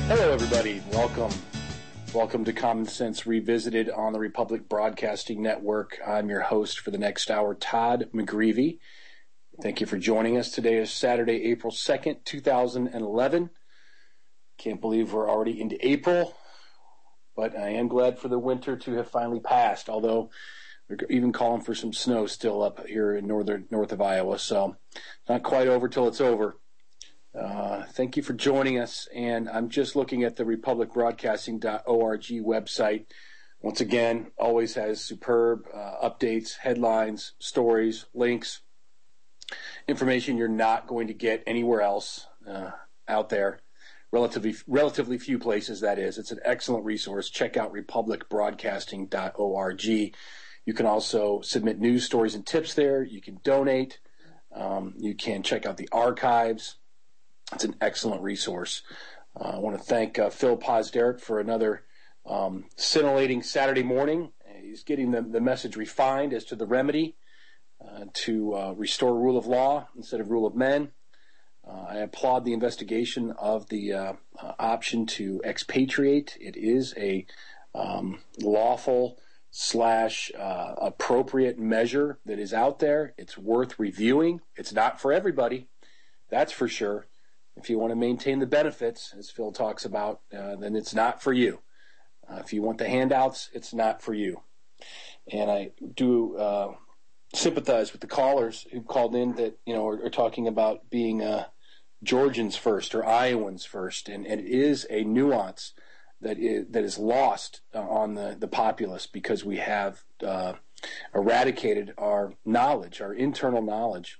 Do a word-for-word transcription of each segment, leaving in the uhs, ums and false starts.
Hello, everybody. Welcome. Welcome to Common Sense Revisited on the Republic Broadcasting Network. I'm your host for the next hour, Todd McGreevy. Thank you for joining us. Today is Saturday, April second, two thousand eleven. Can't believe we're already into April, but I am glad for the winter to have finally passed, although we're even calling for some snow still up here in northern north of Iowa, so not quite over till it's over. Uh, thank you for joining us, and I'm just looking at the republic broadcasting dot org website. Once again, always has superb uh, updates, headlines, stories, links, information you're not going to get anywhere else uh, out there. Relatively, relatively few places, that is. It's an excellent resource. Check out republic broadcasting dot org. You can also submit news stories and tips there. You can donate. Um, you can check out the archives. It's an excellent resource. Uh, I want to thank uh, Phil Pozderac for another um, scintillating Saturday morning. He's getting the, the message refined as to the remedy uh, to uh, restore rule of law instead of rule of men. Uh, I applaud the investigation of the uh, uh, option to expatriate. It is a um, lawful slash uh, appropriate measure that is out there. It's worth reviewing. It's not for everybody, that's for sure. If you want to maintain the benefits, as Phil talks about, uh, then it's not for you. Uh, if you want the handouts, it's not for you. And I do uh, sympathize with the callers who called in that, you know, are, are talking about being uh, Georgians first or Iowans first, and, and it is a nuance that is, that is lost uh, on the, the populace because we have uh, eradicated our knowledge, our internal knowledge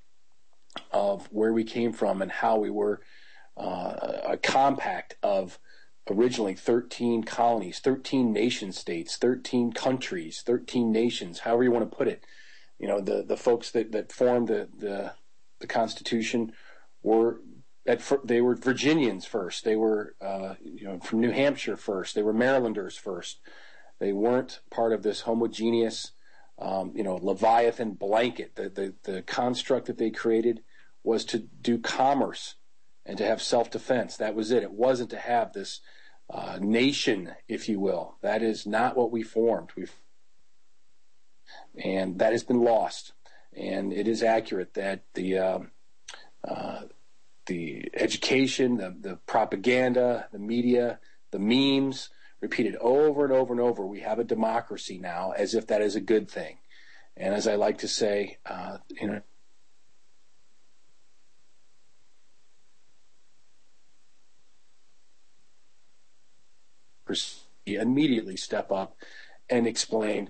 of where we came from and how we were uh, a compact of originally thirteen colonies, thirteen nation states, thirteen countries, thirteen nations, however you want to put it. You know, the, the folks that, that formed the, the the Constitution were at they were Virginians first. They were uh, you know from New Hampshire first. They were Marylanders first. They weren't part of this homogeneous um, you know Leviathan blanket. The, the the construct that they created was to do commerce and to have self-defense. That was it. It wasn't to have this uh, nation, if you will. That is not what we formed. We and that has been lost. And it is accurate that the uh, uh, the education, the, the propaganda, the media, the memes, repeated over and over and over, we have a democracy now, as if that is a good thing. And as I like to say, uh, you know, immediately step up and explain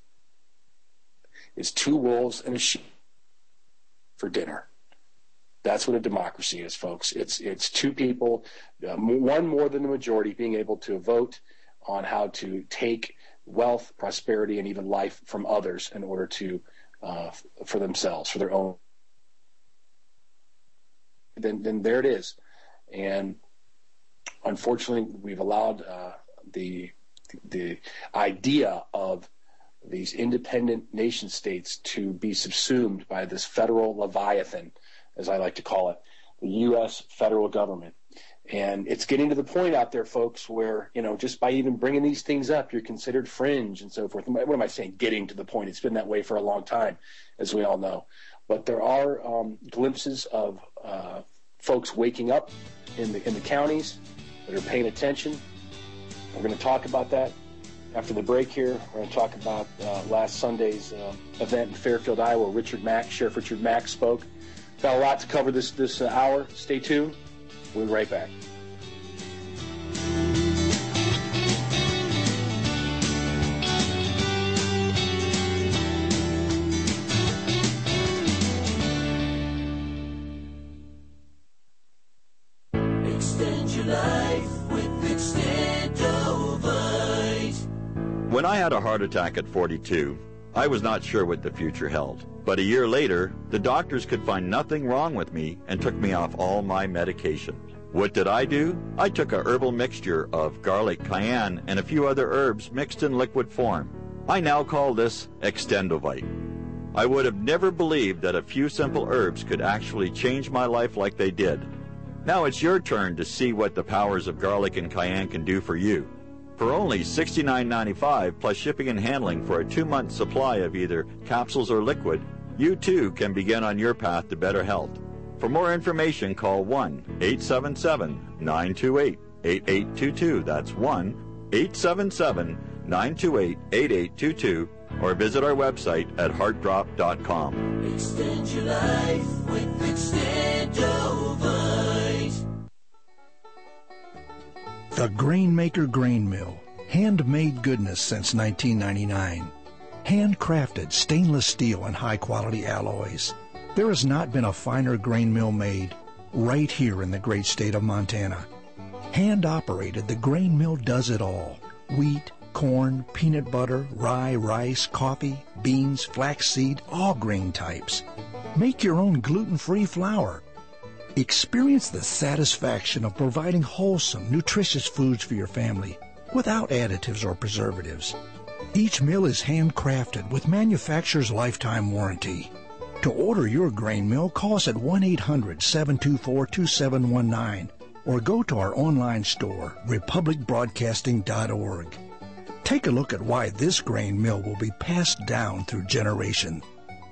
it's two wolves and a sheep for dinner. That's what a democracy is, folks. It's it's two people, uh, one more than the majority, being able to vote on how to take wealth, prosperity, and even life from others in order to, uh, for themselves, for their own. Then, then there it is. And unfortunately, we've allowed uh, the the idea of these independent nation states to be subsumed by this federal leviathan, as I like to call it, the U S federal government. And it's getting to the point out there, folks, where, you know, just by even bringing these things up, you're considered fringe and so forth. What am I saying? Getting to the point. It's been that way for a long time, as we all know. But there are um, glimpses of uh, folks waking up in the in the counties that are paying attention. We're going to talk about that after the break here. We're going to talk about uh, last Sunday's uh, event in Fairfield, Iowa. Richard Mack, Sheriff Richard Mack spoke. Got a lot to cover this this uh, hour. Stay tuned. We'll be right back. Extend your life with Extendovite. When I had a heart attack at forty-two, I was not sure what the future held. But a year later, the doctors could find nothing wrong with me and took me off all my medication. What did I do? I took a herbal mixture of garlic, cayenne, and a few other herbs mixed in liquid form. I now call this Extendovite. I would have never believed that a few simple herbs could actually change my life like they did. Now it's your turn to see what the powers of garlic and cayenne can do for you. For only sixty-nine ninety-five plus shipping and handling for a two-month supply of either capsules or liquid, you too can begin on your path to better health. For more information, call one eight seven seven, nine two eight, eight eight two two. That's one eight seven seven, nine two eight, eight eight two two, or visit our website at heart drop dot com. Extend your life with Extendovite. The Grainmaker Grain Mill. Handmade goodness since nineteen ninety-nine. Handcrafted stainless steel and high-quality alloys. There has not been a finer grain mill made right here in the great state of Montana. Hand-operated, the grain mill does it all. Wheat, corn, peanut butter, rye, rice, coffee, beans, flaxseed, all grain types. Make your own gluten-free flour. Experience the satisfaction of providing wholesome, nutritious foods for your family without additives or preservatives. Each mill is handcrafted with manufacturer's lifetime warranty. To order your grain mill, call us at one eight hundred, seven two four, two seven one nine or go to our online store, republic broadcasting dot org. Take a look at why this grain mill will be passed down through generation.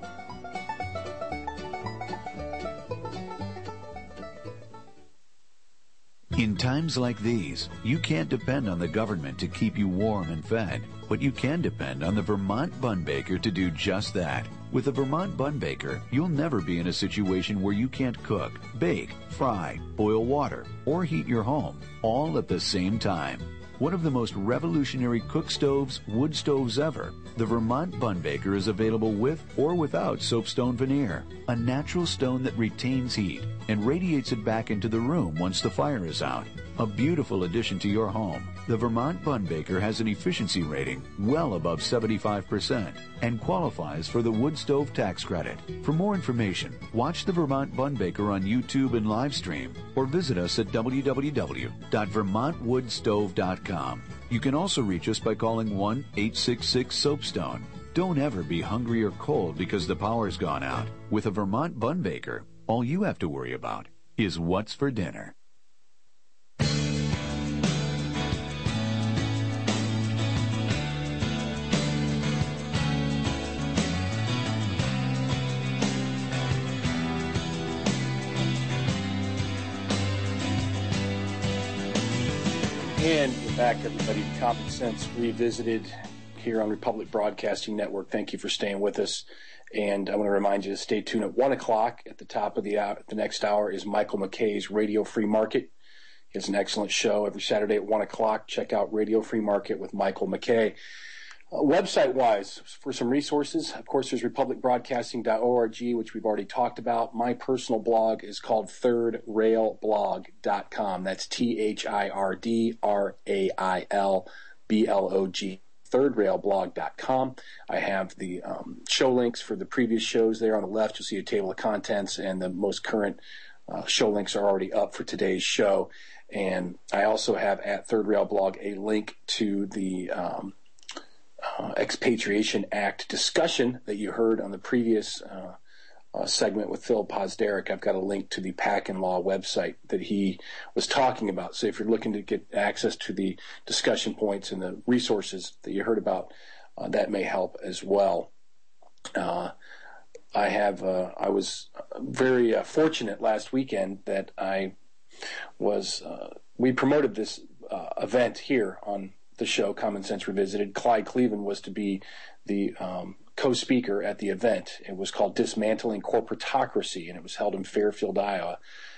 In times like these, you can't depend on the government to keep you warm and fed, but you can depend on the Vermont Bun Baker to do just that. With the Vermont Bun Baker, you'll never be in a situation where you can't cook, bake, fry, boil water, or heat your home, all at the same time. One of the most revolutionary cook stoves, wood stoves ever, the Vermont Bun Baker is available with or without soapstone veneer, a natural stone that retains heat and radiates it back into the room once the fire is out. A beautiful addition to your home, the Vermont Bun Baker has an efficiency rating well above seventy-five percent and qualifies for the wood stove tax credit. For more information, watch the Vermont Bun Baker on YouTube and live stream or visit us at w w w dot vermont wood stove dot com. You can also reach us by calling one eight six six soapstone. Don't ever be hungry or cold because the power's gone out. With a Vermont Bun Baker, all you have to worry about is what's for dinner. And we're back, everybody. Common Sense Revisited here on Republic Broadcasting Network. Thank you for staying with us. And I want to remind you to stay tuned at one o'clock. At the top of the hour, the next hour is Michael McKay's Radio Free Market. He has an excellent show every Saturday at one o'clock. Check out Radio Free Market with Michael McKay. Uh, website-wise, for some resources, of course, there's republic broadcasting dot org, which we've already talked about. My personal blog is called third rail blog dot com. That's T H I R D R A I L B L O G, third rail blog dot com. I have the um, show links for the previous shows there on the left. You'll see a table of contents, and the most current uh, show links are already up for today's show. And I also have at Third Rail Blog a link to the um, Uh, Expatriation Act discussion that you heard on the previous uh, uh, segment with Phil Pozderick. I've got a link to the Packin Law website that he was talking about. So if you're looking to get access to the discussion points and the resources that you heard about, uh, that may help as well. Uh, I have. Uh, I was very uh, fortunate last weekend that I was. Uh, we promoted this uh, event here on the show, Common Sense Revisited. Clyde Cleveland was to be the um, co-speaker at the event. It was called Dismantling Corporatocracy, and it was held in Fairfield, Iowa.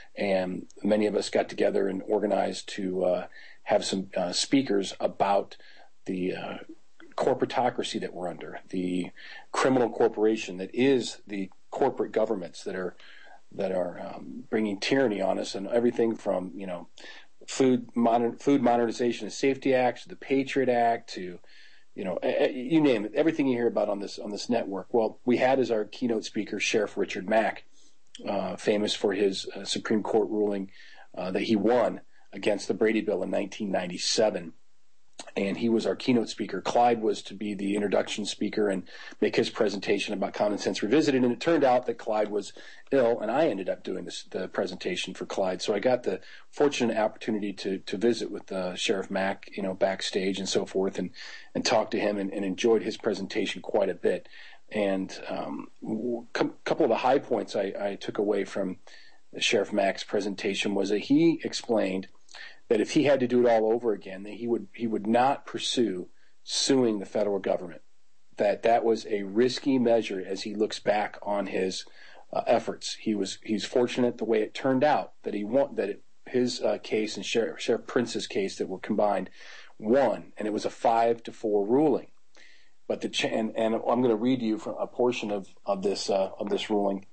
And many of us got together and organized to uh, have some uh, speakers about the uh, corporatocracy that we're under, the criminal corporation that is the corporate governments that are that are um, bringing tyranny on us, and everything from, you know, Food modern, Food Modernization and Safety Act, to the Patriot Act, to, you know, you name it, everything you hear about on this on this network. Well, we had as our keynote speaker Sheriff Richard Mack, uh, famous for his uh, Supreme Court ruling uh, that he won against the Brady Bill in nineteen ninety-seven. and he was our keynote speaker. Clyde was to be the introduction speaker and make his presentation about Common Sense Revisited, and it turned out that Clyde was ill, and I ended up doing this, the presentation for Clyde. So I got the fortunate opportunity to to visit with uh, Sheriff Mack, you know, backstage and so forth, and, and talk to him and, and enjoyed his presentation quite a bit. And um, a couple of the high points I, I took away from Sheriff Mack's presentation was that he explained that if he had to do it all over again, that he would he would not pursue suing the federal government. That that was a risky measure as he looks back on his uh, efforts. He was he's fortunate the way it turned out that he won, that it, his uh, case and Sheriff, Sheriff Prince's case that were combined won, and it was a five to four ruling. But the ch- and, and I'm going to read you from a portion of of this uh, of this ruling.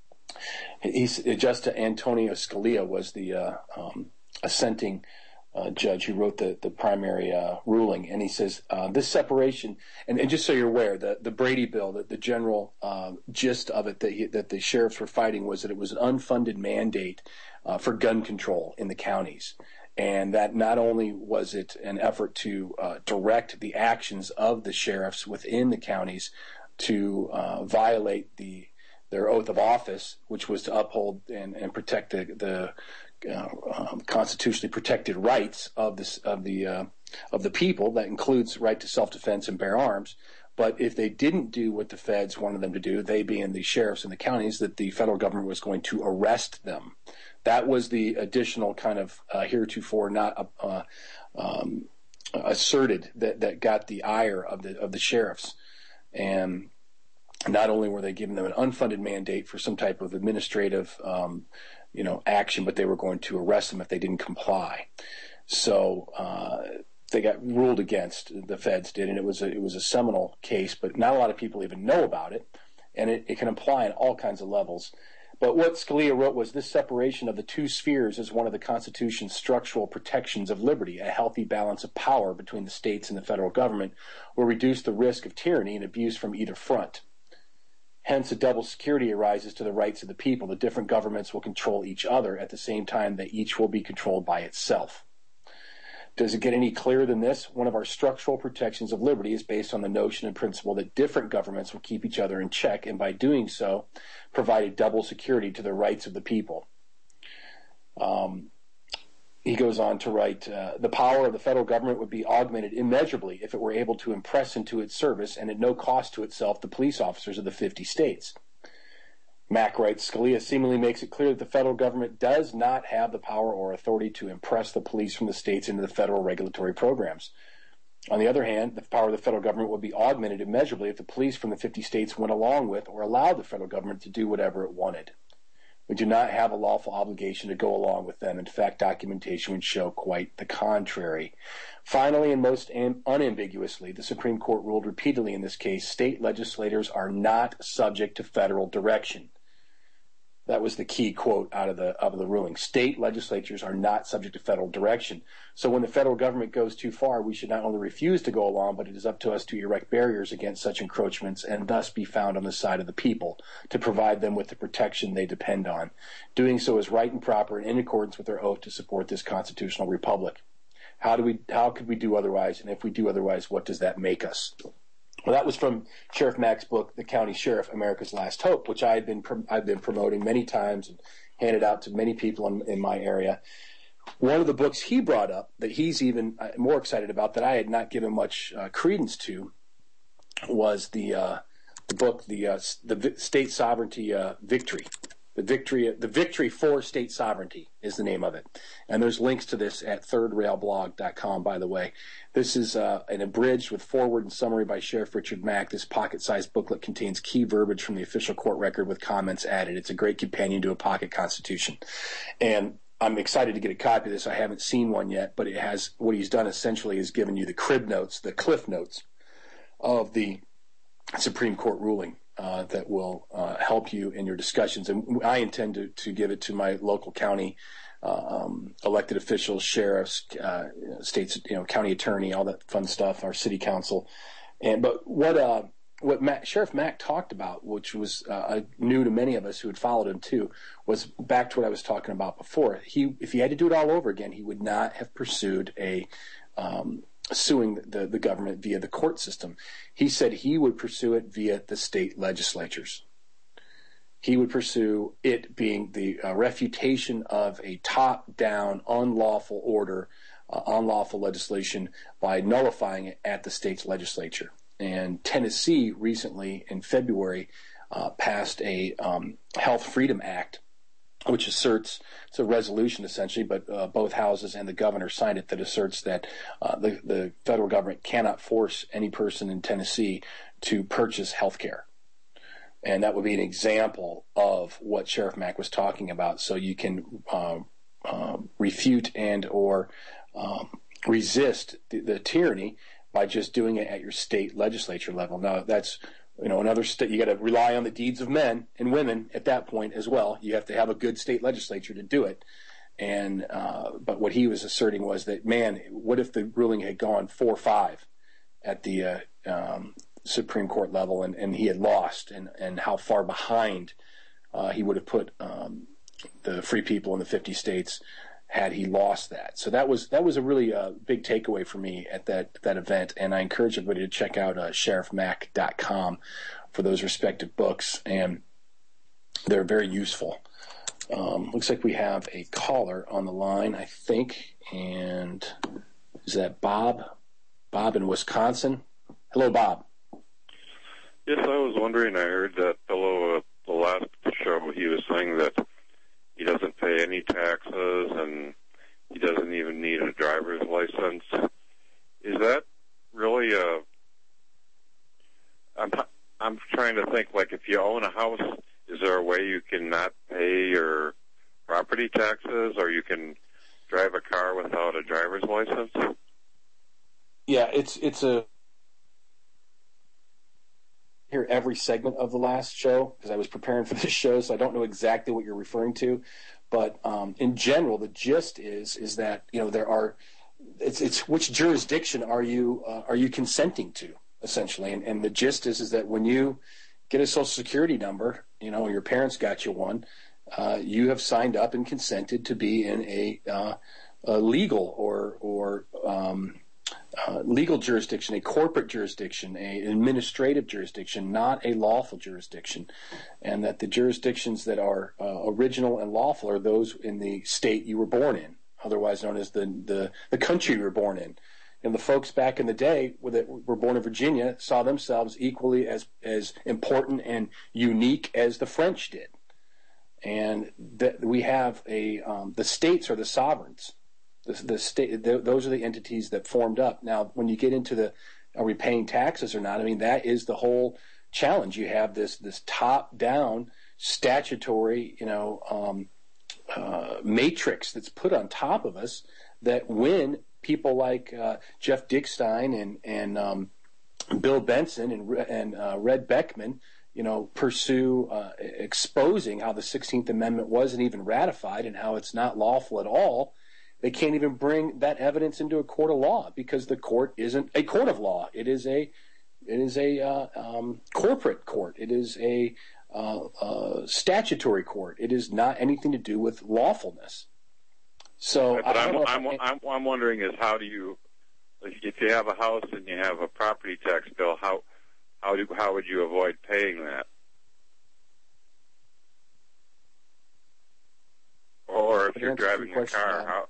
He's Justice Antonio Scalia was the uh, um, assenting uh, judge who wrote the the primary uh, ruling, and he says uh, this separation, and, and just so you're aware, the the Brady bill, that the general uh, gist of it that he, that the sheriffs were fighting was that it was an unfunded mandate uh, for gun control in the counties. And that not only was it an effort to uh, direct the actions of the sheriffs within the counties to uh, violate the their oath of office, which was to uphold and, and protect the, the uh, um, constitutionally protected rights of this of the uh, of the people. That includes right to self-defense and bear arms. But if they didn't do what the feds wanted them to do, they being the sheriffs in the counties, that the federal government was going to arrest them. That was the additional kind of uh, heretofore not uh, um, asserted that, that got the ire of the of the sheriffs. And not only were they giving them an unfunded mandate for some type of administrative um, you know, action, but they were going to arrest them if they didn't comply. So uh, they got ruled against, the feds did, and it was a, it was a seminal case, but not a lot of people even know about it, and it, it can apply in all kinds of levels. But what Scalia wrote was, this separation of the two spheres is one of the Constitution's structural protections of liberty. A healthy balance of power between the states and the federal government will reduce the risk of tyranny and abuse from either front. Hence, a double security arises to the rights of the people. The different governments will control each other at the same time that each will be controlled by itself. Does it get any clearer than this? One of our structural protections of liberty is based on the notion and principle that different governments will keep each other in check, and by doing so, provide a double security to the rights of the people. Um, he goes on to write, uh, the power of the federal government would be augmented immeasurably if it were able to impress into its service, and at no cost to itself, the police officers of the fifty states. Mack writes, Scalia seemingly makes it clear that the federal government does not have the power or authority to impress the police from the states into the federal regulatory programs. On the other hand, the power of the federal government would be augmented immeasurably if the police from the fifty states went along with or allowed the federal government to do whatever it wanted. We do not have a lawful obligation to go along with them. In fact, documentation would show quite the contrary. Finally, and most am- unambiguously, the Supreme Court ruled repeatedly in this case, state legislators are not subject to federal direction. That was the key quote out of the of the ruling. State legislatures are not subject to federal direction. So when the federal government goes too far, we should not only refuse to go along, but it is up to us to erect barriers against such encroachments and thus be found on the side of the people to provide them with the protection they depend on. Doing so is right and proper and in accordance with our oath to support this constitutional republic. How do we? How could we do otherwise? And if we do otherwise, what does that make us? Well, that was from Sheriff Mack's book, The County Sheriff, America's Last Hope, which I had been I've been promoting many times and handed out to many people in, in my area. One of the books he brought up that he's even more excited about, that I had not given much uh, credence to, was the uh, the book, the uh, the State Sovereignty uh, Victory. The victory, the victory for state sovereignty is the name of it, and there's links to this at third rail blog dot com. By the way, this is uh, an abridged with foreword and summary by Sheriff Richard Mack. This pocket-sized booklet contains key verbiage from the official court record with comments added. It's a great companion to a pocket constitution, and I'm excited to get a copy of this. I haven't seen one yet, but it has what he's done essentially is given you the crib notes, the cliff notes of the Supreme Court ruling. Uh, that will uh, help you in your discussions. And I intend to, to give it to my local county uh, um, elected officials, sheriffs, uh, states, you know, county attorney, all that fun stuff, our city council. And but what uh, what Matt, Sheriff Mack talked about, which was uh, new to many of us who had followed him too, was back to what I was talking about before. He, if he had to do it all over again, he would not have pursued a um, suing the, the government via the court system. He said he would pursue it via the state legislatures. He would pursue it being the uh, refutation of a top-down, unlawful order, uh, unlawful legislation by nullifying it at the state's legislature. And Tennessee recently, in February, uh, passed a um, Health Freedom Act, which asserts, it's a resolution essentially, but uh, both houses and the governor signed it, that asserts that uh, the, the federal government cannot force any person in Tennessee to purchase health care. And that would be an example of what Sheriff Mack was talking about. So you can uh, uh, refute and or um, resist the, the tyranny by just doing it at your state legislature level. Now, that's, you know, another state, you got to rely on the deeds of men and women at that point as well. You have to have a good state legislature to do it. And uh, but what he was asserting was that, man, what if the ruling had gone four five at the uh, um, Supreme Court level, and, and he had lost, and, and how far behind uh, he would have put um, the free people in the fifty states had he lost that. So that was that was a really uh, big takeaway for me at that that event, and I encourage everybody to check out uh, sheriff mack dot com for those respective books, and they're very useful. Um, looks like we have a caller on the line, I think, and is that Bob? Bob in Wisconsin. Hello, Bob. Yes, I was wondering, I heard that fellow at the last show, he was saying that he doesn't pay any taxes and he doesn't even need a driver's license. Is that really a... I'm, I'm trying to think, like, if you own a house, is there a way you can not pay your property taxes, or you can drive a car without a driver's license? Yeah, it's it's a... hear every segment of the last show because I was preparing for this show, so I don't know exactly what you're referring to. But um, in general, the gist is is that, you know, there are it's it's which jurisdiction are you uh, are you consenting to, essentially, and, and the gist is is that when you get a Social Security number, you know, your parents got you one, uh, you have signed up and consented to be in a, uh, a legal or or um, Uh, legal jurisdiction, a corporate jurisdiction, a, an administrative jurisdiction, not a lawful jurisdiction, and that the jurisdictions that are uh, original and lawful are those in the state you were born in, otherwise known as the the, the country you were born in. And the folks back in the day that were born in Virginia saw themselves equally as as important and unique as the French did, and that we have a um, the states are the sovereigns. The, the state, the, those are the entities that formed up. Now, when you get into the, are we paying taxes or not? I mean, that is the whole challenge. You have this this top-down statutory, you know, um, uh, matrix that's put on top of us. That when people like uh, Jeff Dickstein and and um, Bill Benson and and uh, Red Beckman, you know, pursue uh, exposing how the sixteenth Amendment wasn't even ratified and how it's not lawful at all. They can't even bring that evidence into a court of law because the court isn't a court of law. It is a, it is a uh, um, corporate court. It is a uh, uh, statutory court. It is not anything to do with lawfulness. So, right, but I I'm, don't I'm, know I'm, I'm wondering is how do you, if you have a house and you have a property tax bill, how how do how would you avoid paying that? Or if you're driving a car, how?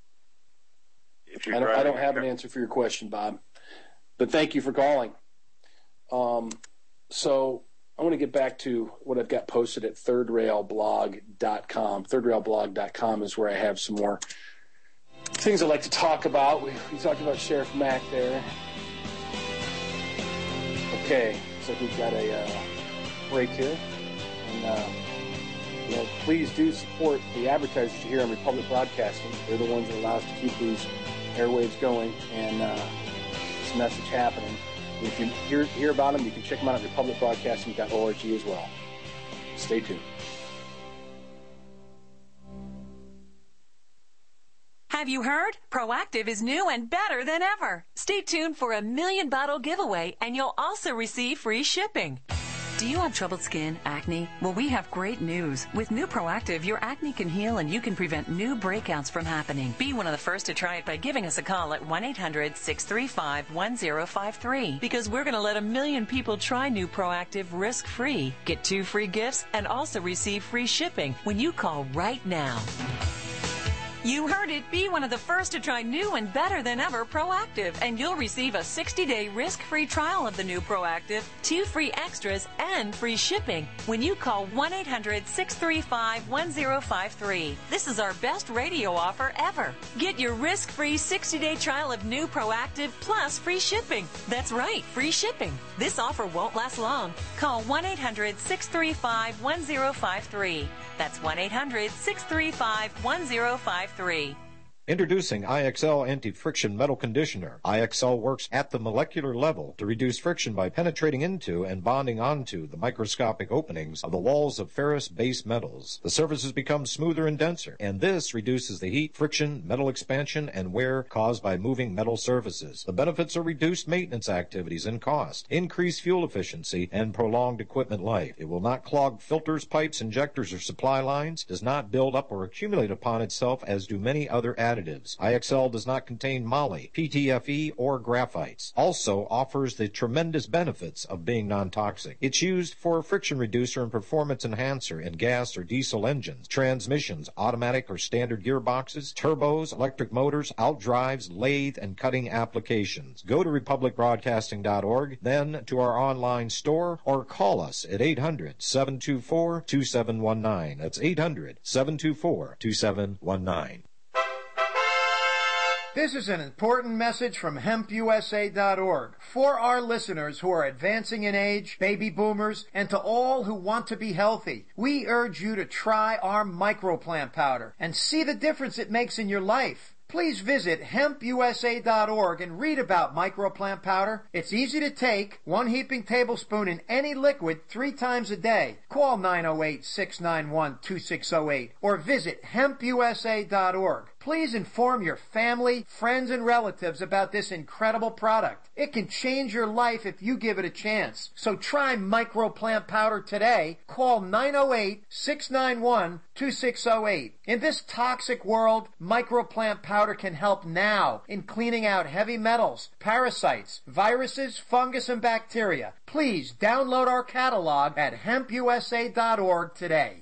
I don't, I don't have an answer for your question, Bob, but thank you for calling. Um, so I want to get back to what I've got posted at third rail blog dot com. third rail blog dot com is where I have some more things I'd like to talk about. We, we talked about Sheriff Mack there. Okay, so we've got a uh, break here. And, uh, you know, please do support the advertisers you hear on Republic Broadcasting. They're the ones that allow us to keep these airwaves going and uh, this message happening. If you hear, hear about them, you can check them out at republic broadcasting dot org as well. Stay tuned. Have you heard? Proactive is new and better than ever. Stay tuned for a million bottle giveaway, and you'll also receive free shipping. Do you have troubled skin, acne? Well, we have great news. With New Proactive, your acne can heal and you can prevent new breakouts from happening. Be one of the first to try it by giving us a call at one eight hundred six three five one zero five three because we're going to let a million people try New Proactive risk-free. Get two free gifts and also receive free shipping when you call right now. You heard it. Be one of the first to try new and better than ever Proactive, and you'll receive a sixty-day risk-free trial of the new Proactive, two free extras, and free shipping when you call one eight hundred six three five one zero five three. This is our best radio offer ever. Get your risk-free sixty-day trial of new Proactive plus free shipping. That's right, free shipping. This offer won't last long. Call one eight hundred six three five one zero five three. That's one eight hundred six three five one zero five three. Introducing I X L Anti-Friction Metal Conditioner. I X L works at the molecular level to reduce friction by penetrating into and bonding onto the microscopic openings of the walls of ferrous base metals. The surfaces become smoother and denser, and this reduces the heat, friction, metal expansion, and wear caused by moving metal surfaces. The benefits are reduced maintenance activities and cost, increased fuel efficiency, and prolonged equipment life. It will not clog filters, pipes, injectors, or supply lines, does not build up or accumulate upon itself as do many other additives. Additives. I X L does not contain moly, P T F E, or graphites. Also offers the tremendous benefits of being non-toxic. It's used for a friction reducer and performance enhancer in gas or diesel engines, transmissions, automatic or standard gearboxes, turbos, electric motors, outdrives, lathe, and cutting applications. Go to republic broadcasting dot org, then to our online store, or call us at eight hundred seven two four two seven one nine. That's eight hundred seven two four two seven one nine. This is an important message from hemp U S A dot org for our listeners who are advancing in age, baby boomers, and to all who want to be healthy. We urge you to try our microplant powder and see the difference it makes in your life. Please visit hemp U S A dot org and read about microplant powder. It's easy to take, one heaping tablespoon in any liquid three times a day. Call nine oh eight, six nine one, two six oh eight or visit hemp U S A dot org. Please inform your family, friends, and relatives about this incredible product. It can change your life if you give it a chance. So try microplant powder today. Call nine oh eight, six nine one, two six oh eight. In this toxic world, microplant powder can help now in cleaning out heavy metals, parasites, viruses, fungus, and bacteria. Please download our catalog at hemp U S A dot org today.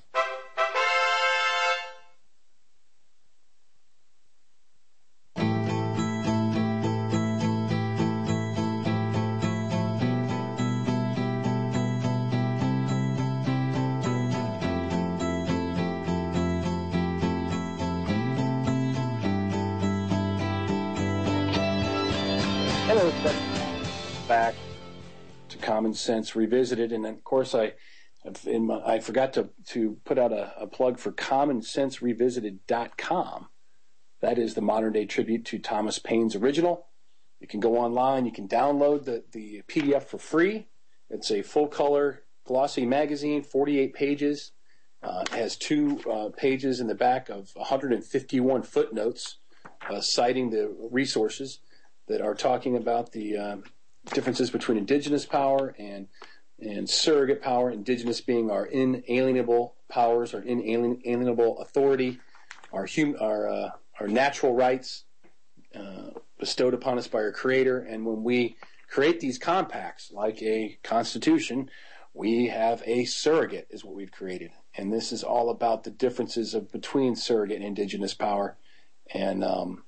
Hello, back to Common Sense Revisited, and of course I in my, I forgot to, to put out a, a plug for common sense revisited dot com. That is the modern day tribute to Thomas Paine's original. You can go online, you can download the, the P D F for free. It's a full color glossy magazine, forty-eight pages. Uh, it has two uh, pages in the back of one hundred fifty-one footnotes uh, citing the resources that are talking about the uh, differences between indigenous power and and surrogate power, indigenous being our inalienable powers, our inalienable authority, our hum, our, uh, our natural rights uh, bestowed upon us by our Creator. And when we create these compacts, like a constitution, we have a surrogate, is what we've created. And this is all about the differences of between surrogate and indigenous power. And um,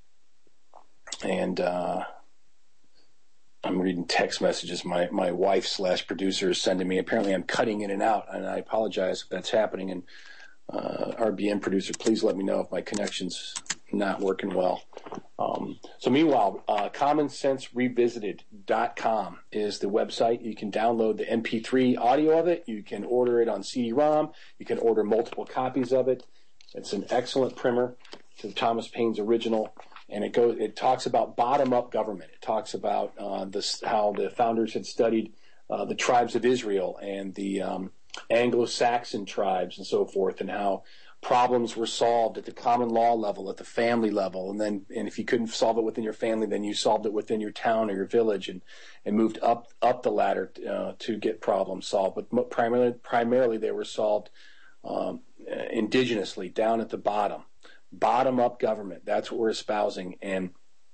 and uh, I'm reading text messages my, my wife slash producer is sending me. Apparently I'm cutting in and out, and I apologize if that's happening. And uh, R B N producer, please let me know if my connection's not working well. Um, so meanwhile, uh, common sense revisited dot com is the website. You can download the M P three audio of it. You can order it on C D ROM. You can order multiple copies of it. It's an excellent primer to Thomas Paine's original. And it goes. It talks about bottom-up government. It talks about uh, this, how the founders had studied uh, the tribes of Israel and the um, Anglo-Saxon tribes and so forth, and how problems were solved at the common law level, at the family level, and then and if you couldn't solve it within your family, then you solved it within your town or your village, and, and moved up up the ladder uh, to get problems solved. But primarily, primarily they were solved um, indigenously, down at the bottom, bottom up government. That's what we're espousing, and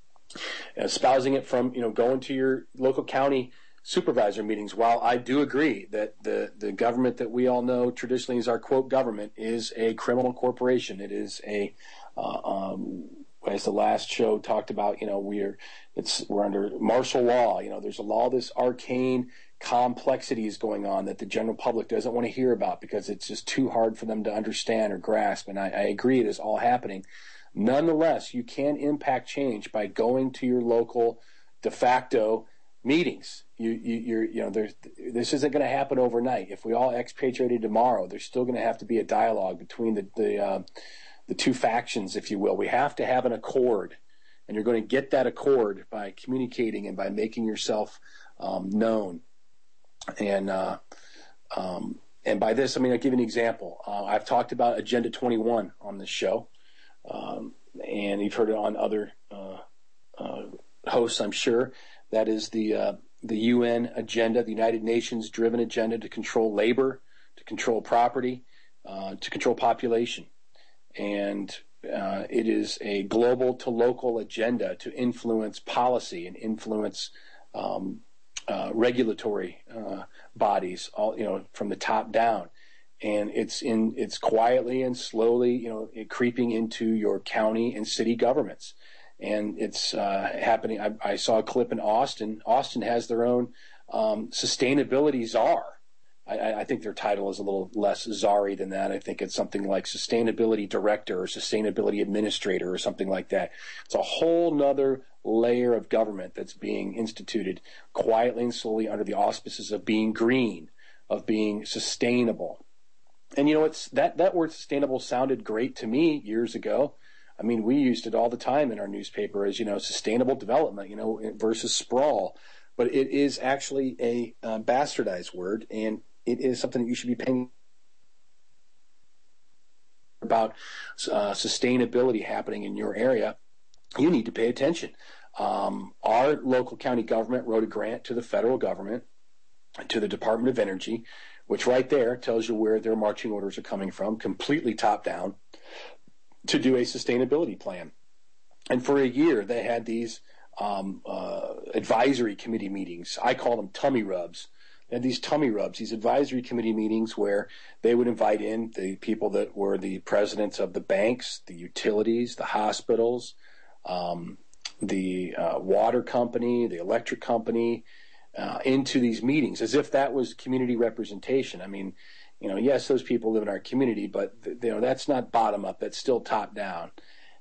espousing it from you know going to your local county supervisor meetings. While I do agree that the, the government that we all know traditionally as our quote government is a criminal corporation, it is a uh, um, as the last show talked about, you know, we're it's we're under martial law. You know, there's a lot of this arcane complexities going on that the general public doesn't want to hear about because it's just too hard for them to understand or grasp. And I, I agree, it is all happening. Nonetheless, you can impact change by going to your local de facto meetings. You, you, you're, you know, there's, this isn't going to happen overnight. If we all expatriated tomorrow, there's still going to have to be a dialogue between the the, uh, the two factions, if you will. We have to have an accord, and you're going to get that accord by communicating and by making yourself um, known. And uh, um, and by this, I mean, I'll give you an example. Uh, I've talked about Agenda twenty-one on this show, um, and you've heard it on other uh, uh, hosts, I'm sure. That is the uh, the U N agenda, the United Nations driven agenda to control labor, to control property, uh, to control population. And uh, it is a global to local agenda to influence policy and influence um, uh, regulatory uh, bodies, all you know, from the top down. And it's in it's quietly and slowly, you know, it creeping into your county and city governments. And it's uh, happening. I, I saw a clip in Austin. Austin has their own um, sustainability czar. I, I think their title is a little less czar-y than that. I think it's something like sustainability director or sustainability administrator or something like that. It's a whole nother layer of government that's being instituted quietly and slowly under the auspices of being green, of being sustainable. And you know, it's that, that word sustainable sounded great to me years ago. I mean, we used it all the time in our newspaper as, you know, sustainable development, you know, versus sprawl. But it is actually a uh, bastardized word, and it is something that you should be paying about uh, sustainability happening in your area. You need to pay attention. Um, our local county government wrote a grant to the federal government, to the Department of Energy, which right there tells you where their marching orders are coming from, completely top down, to do a sustainability plan. And for a year, they had these um, uh, advisory committee meetings. I call them tummy rubs. They had these tummy rubs, these advisory committee meetings where they would invite in the people that were the presidents of the banks, the utilities, the hospitals, um, the uh, water company, the electric company, uh, into these meetings as if that was community representation. I mean, you know, yes, those people live in our community, but you know that's not bottom up. That's still top down,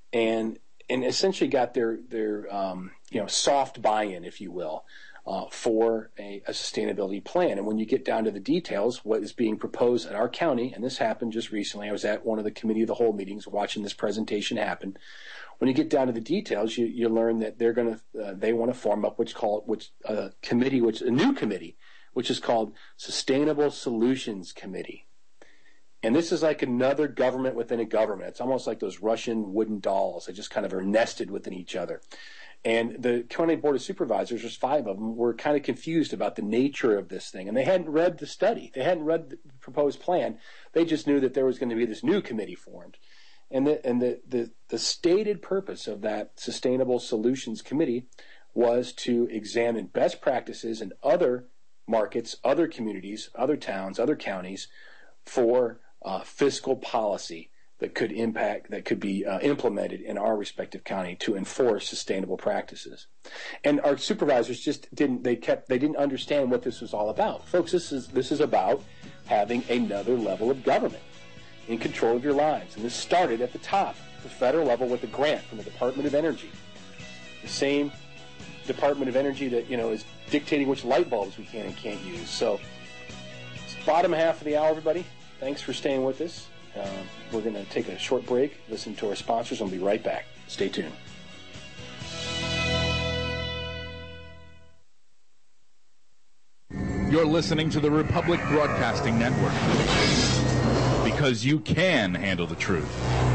and and essentially got their their um, you know soft buy-in, if you will, uh, for a, a sustainability plan. And when you get down to the details, what is being proposed at our county, and this happened just recently. I was at one of the committee of the whole meetings watching this presentation happen. When you get down to the details, you, you learn that they're going to uh, they want to form up what's called which a uh, committee, which a new committee. which is called Sustainable Solutions Committee. And this is like another government within a government. It's almost like those Russian wooden dolls. They just kind of are nested within each other. And the County Board of Supervisors, there's five of them, were kind of confused about the nature of this thing. And they hadn't read the study. They hadn't read the proposed plan. They just knew that there was going to be this new committee formed. And the, and the, the, the stated purpose of that Sustainable Solutions Committee was to examine best practices in other markets, other communities, other towns, other counties for uh, fiscal policy that could impact, that could be uh, implemented in our respective county to enforce sustainable practices. And our supervisors just didn't, they kept, they didn't understand what this was all about. Folks, this is, this is about having another level of government in control of your lives. And this started at the top, the federal level, with a grant from the Department of Energy. The same Department of Energy that, you know, is dictating which light bulbs we can and can't use. So, it's the bottom half of the hour, everybody. Thanks for staying with us. Uh, we're going to take a short break, listen to our sponsors, and we'll be right back. Stay tuned. You're listening to the Republic Broadcasting Network. because you can handle the truth.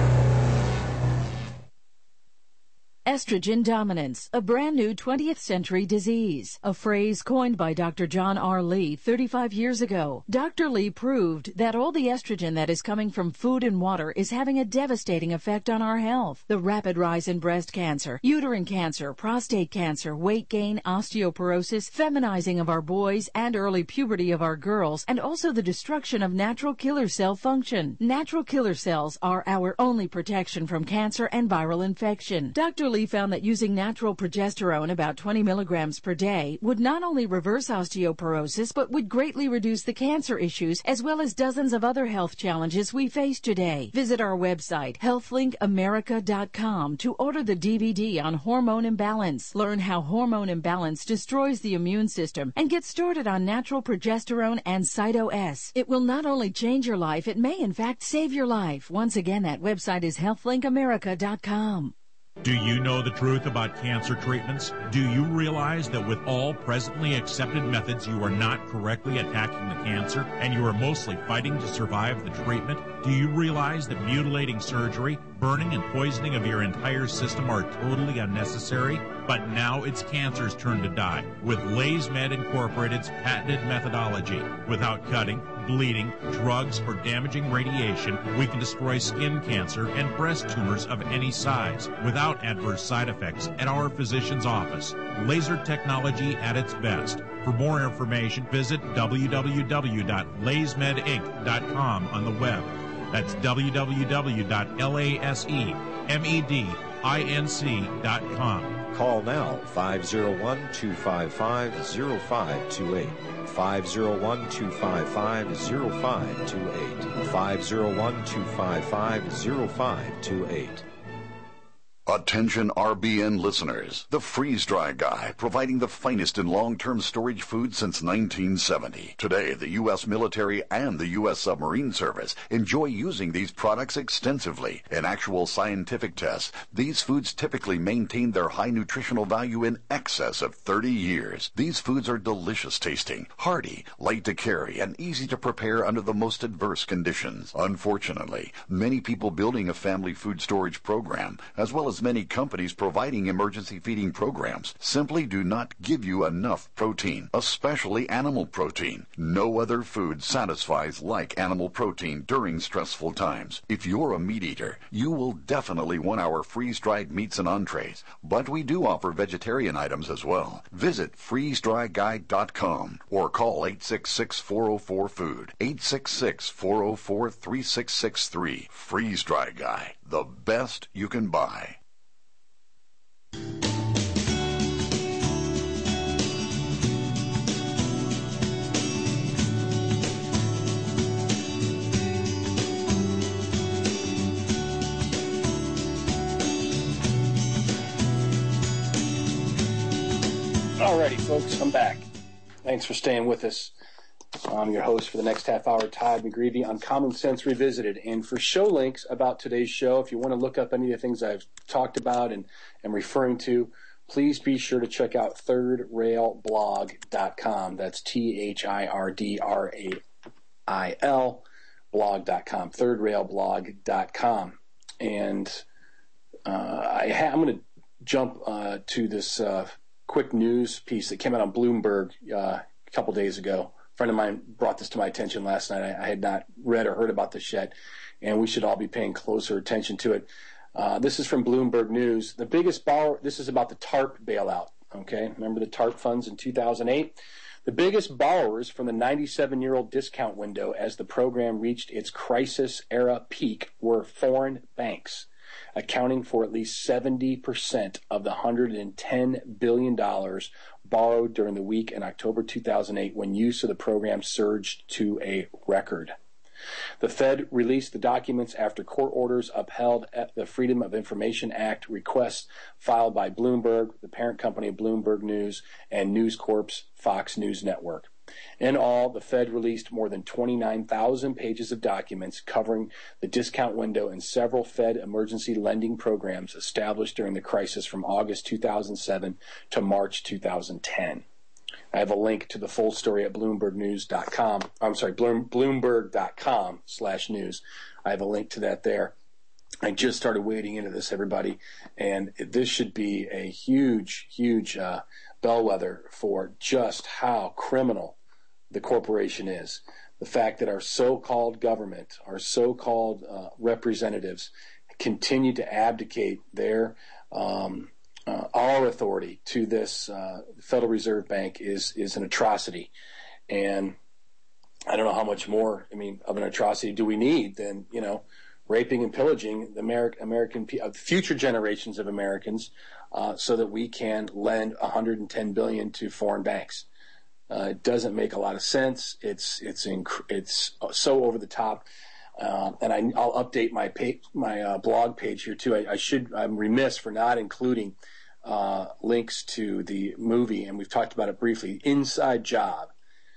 Estrogen dominance, a brand new twentieth century disease, a phrase coined by Doctor John R. Lee thirty-five years ago. Doctor Lee proved that all the estrogen that is coming from food and water is having a devastating effect on our health. The rapid rise in breast cancer, uterine cancer, prostate cancer, weight gain, osteoporosis, feminizing of our boys, and early puberty of our girls, and also the destruction of natural killer cell function. Natural killer cells are our only protection from cancer and viral infection. Doctor Lee found that using natural progesterone, about twenty milligrams per day, would not only reverse osteoporosis, but would greatly reduce the cancer issues as well as dozens of other health challenges we face today. Visit our website, health link america dot com, to order the D V D on hormone imbalance. Learn how hormone imbalance destroys the immune system and get started on natural progesterone and Cyto-S. It will not only change your life, it may in fact save your life. Once again, that website is health link america dot com. Do you know the truth about cancer treatments? Do you realize that with all presently accepted methods, you are not correctly attacking the cancer and you are mostly fighting to survive the treatment? Do you realize that mutilating surgery, burning and poisoning of your entire system are totally unnecessary? But now it's cancer's turn to die with LaysMed Incorporated's patented methodology. Without cutting, bleeding, drugs, or damaging radiation, we can destroy skin cancer and breast tumors of any size without adverse side effects at our physician's office. Laser technology at its best. For more information, visit w w w dot lays med inc dot com on the web. That's w w w dot lays med inc dot com. Call now, five oh one, two five five, oh five two eight. five oh one, two five five, oh five two eight. five oh one, two five five, oh five two eight. Attention R B N listeners. The Freeze Dry Guy, providing the finest in long-term storage food since nineteen seventy. Today, the U S military and the U S submarine service enjoy using these products extensively. In actual scientific tests, these foods typically maintain their high nutritional value in excess of thirty years. These foods are delicious tasting, hearty, light to carry, and easy to prepare under the most adverse conditions. Unfortunately, many people building a family food storage program, as well as many companies providing emergency feeding programs, simply do not give you enough protein, especially animal protein. No other food satisfies like animal protein during stressful times. If you're a meat eater, you will definitely want our freeze-dried meats and entrees, but we do offer vegetarian items as well. Visit freeze dry guide dot com or call eight six six, four oh four, food, eight six six, four oh four, three six six three. Freeze Dry Guy, the best you can buy. Alrighty, folks, I'm back. Thanks for staying with us. I'm your host for the next half hour, Todd McGreevy, on Common Sense Revisited. And for show links about today's show, if you want to look up any of the things I've talked about and am referring to, please be sure to check out third rail blog dot com. That's T H I R D R A I L blog dot com, third rail blog dot com. And uh, I ha- I'm going to jump uh, to this uh, quick news piece that came out on Bloomberg uh, a couple days ago. A friend of mine brought this to my attention last night. I, I had not read or heard about this yet, and we should all be paying closer attention to it. Uh, this is from Bloomberg News. The biggest borrower, this is about the TARP bailout, okay? Remember the TARP funds in two thousand eight? The biggest borrowers from the ninety-seven-year-old discount window as the program reached its crisis-era peak were foreign banks, accounting for at least seventy percent of the one hundred ten billion dollars borrowed during the week in October two thousand eight when use of the program surged to a record. The Fed released the documents after court orders upheld the Freedom of Information Act requests filed by Bloomberg, the parent company of Bloomberg News, and News Corp's Fox News Network. In all, the Fed released more than twenty-nine thousand pages of documents covering the discount window and several Fed emergency lending programs established during the crisis from August two thousand seven to March two thousand ten. I have a link to the full story at bloomberg news dot com. I'm sorry, bloom, bloomberg dot com slash news. I have a link to that there. I just started wading into this, everybody, and this should be a huge, huge uh, bellwether for just how criminal the corporation is. The fact that our so-called government, our so-called uh, representatives continue to abdicate their um, uh, our authority to this uh, Federal Reserve Bank is is an atrocity. And I don't know how much more, I mean, of an atrocity do we need than, you know, raping and pillaging the American, American uh, future generations of Americans uh, so that we can lend one hundred ten billion dollars to foreign banks. Uh, it doesn't make a lot of sense. It's it's inc- it's so over the top. Uh, and I, I'll update my page, my uh, blog page here too. I, I should. I'm remiss for not including uh, links to the movie, and we've talked about it briefly. Inside Job.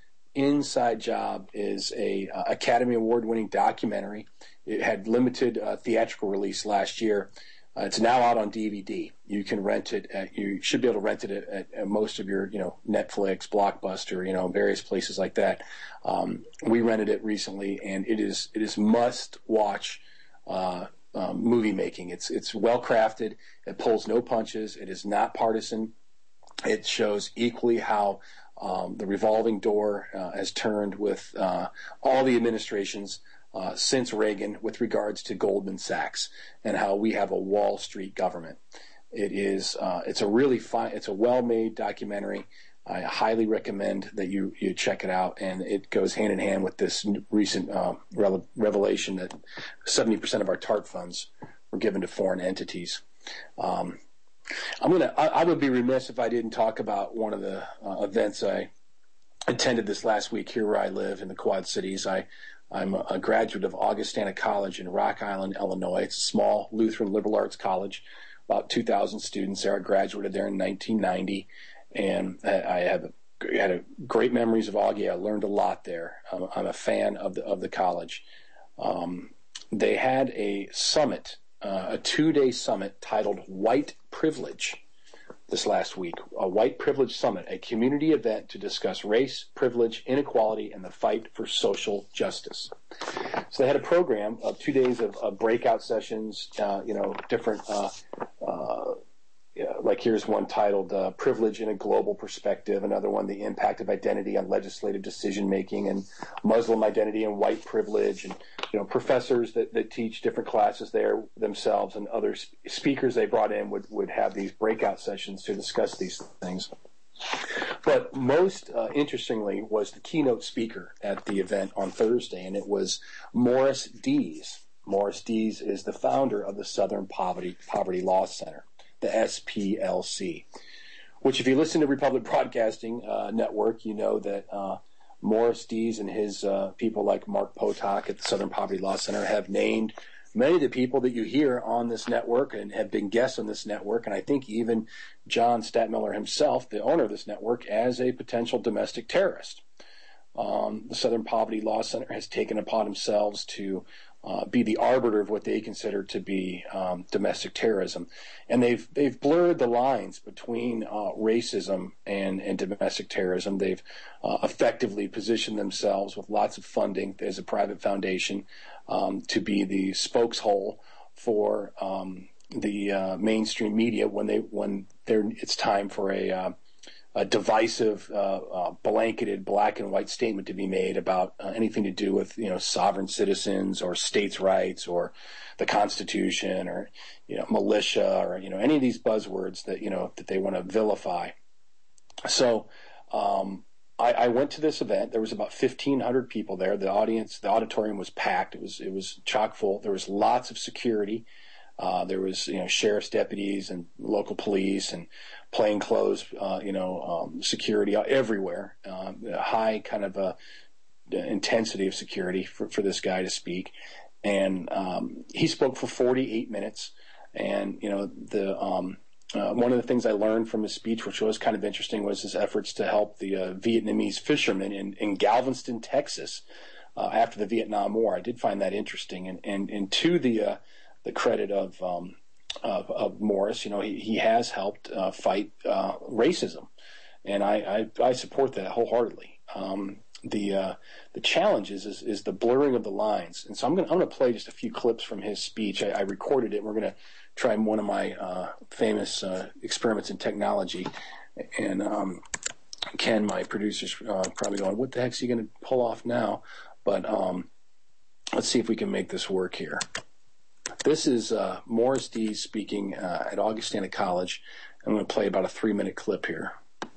Inside Job is a uh, Academy Award-winning documentary. It had limited uh, theatrical release last year. Uh, it's now out on D V D. You can rent it. At, you should be able to rent it at, at, at most of your, you know, Netflix, Blockbuster, you know, various places like that. Um, we rented it recently, and it is it is must-watch uh, um, movie making. It's it's well crafted. It pulls no punches. It is not partisan. It shows equally how um, the revolving door uh, has turned with uh, all the administrations Uh, since Reagan with regards to Goldman Sachs and how we have a Wall Street government. It is uh, it's a really fine, it's a well-made documentary. I highly recommend that you, you check it out, and it goes hand in hand with this recent uh, re- revelation that seventy percent of our TARP funds were given to foreign entities. Um, I'm gonna I, I would be remiss if I didn't talk about one of the uh, events I attended this last week here where I live in the Quad Cities. I I'm a graduate of Augustana College in Rock Island, Illinois. It's a small Lutheran liberal arts college, about two thousand students there. I graduated there in nineteen ninety, and I have had a great memories of Augie. I learned a lot there. I'm, I'm a fan of the of the college. Um, they had a summit, uh, a two-day summit titled White Privilege this last week, a White Privilege Summit, a community event to discuss race, privilege, inequality, and the fight for social justice. So they had a program of two days of, of breakout sessions, uh, you know, different, uh, uh, yeah, like here's one titled uh, Privilege in a Global Perspective, another one, The Impact of Identity on Legislative Decision-Making, and Muslim Identity and White Privilege, and, you know, professors that, that teach different classes there themselves and other sp- speakers they brought in would, would have these breakout sessions to discuss these things. But most uh, interestingly was the keynote speaker at the event on Thursday, and it was Morris Dees. Morris Dees is the founder of the Southern Poverty, Poverty Law Center, the S P L C, which if you listen to Republic Broadcasting uh, Network, you know that uh, Morris Dees and his uh, people like Mark Potok at the Southern Poverty Law Center have named many of the people that you hear on this network and have been guests on this network, and I think even John Stadtmiller himself, the owner of this network, as a potential domestic terrorist. Um, the Southern Poverty Law Center has taken upon themselves to uh, be the arbiter of what they consider to be um, domestic terrorism, and they've they've blurred the lines between uh, racism and, and domestic terrorism. They've uh, effectively positioned themselves with lots of funding as a private foundation um, to be the spokeshole for um, the uh, mainstream media when they when it's time for a uh, a divisive, uh, uh, blanketed black and white statement to be made about uh, anything to do with, you know, sovereign citizens or states' rights or the Constitution or, you know, militia or, you know, any of these buzzwords that, you know, that they want to vilify. So um, I, I went to this event. There was about fifteen hundred people there. The audience, the auditorium was packed. It was it was chock full. There was lots of security. Uh, there was, you know, sheriff's deputies and local police and plainclothes, uh, you know, um, security everywhere. Um, a high kind of a intensity of security for, for this guy to speak. And um, he spoke for forty-eight minutes. And, you know, the um, uh, one of the things I learned from his speech, which was kind of interesting, was his efforts to help the uh, Vietnamese fishermen in, in Galveston, Texas, uh, after the Vietnam War. I did find that interesting. And, and, and to the uh, the credit of, um, of of Morris, you know, he, he has helped uh, fight uh, racism and I, I, I support that wholeheartedly. Um, the uh, the challenge is, is is the blurring of the lines, and so I'm going I'm going to play just a few clips from his speech. I, I recorded it. And we're going to try one of my uh, famous uh, experiments in technology, and um, Ken, my producer's uh, probably going, "What the heck's he going to pull off now?" But um, let's see if we can make this work here. This is uh, Morris Dees speaking uh, at Augustana College. I'm going to play about a three-minute clip here.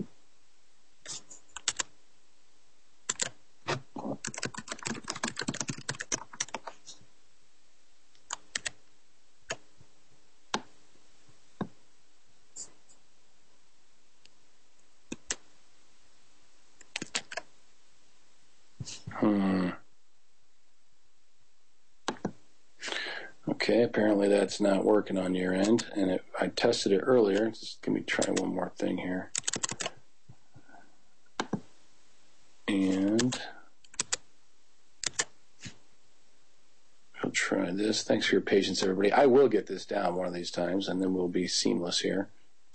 Hmm. Okay, apparently that's not working on your end, and it, I tested it earlier. Just let me try one more thing here. And I'll try this. Thanks for your patience, everybody. I will get this down one of these times, and then we'll be seamless here.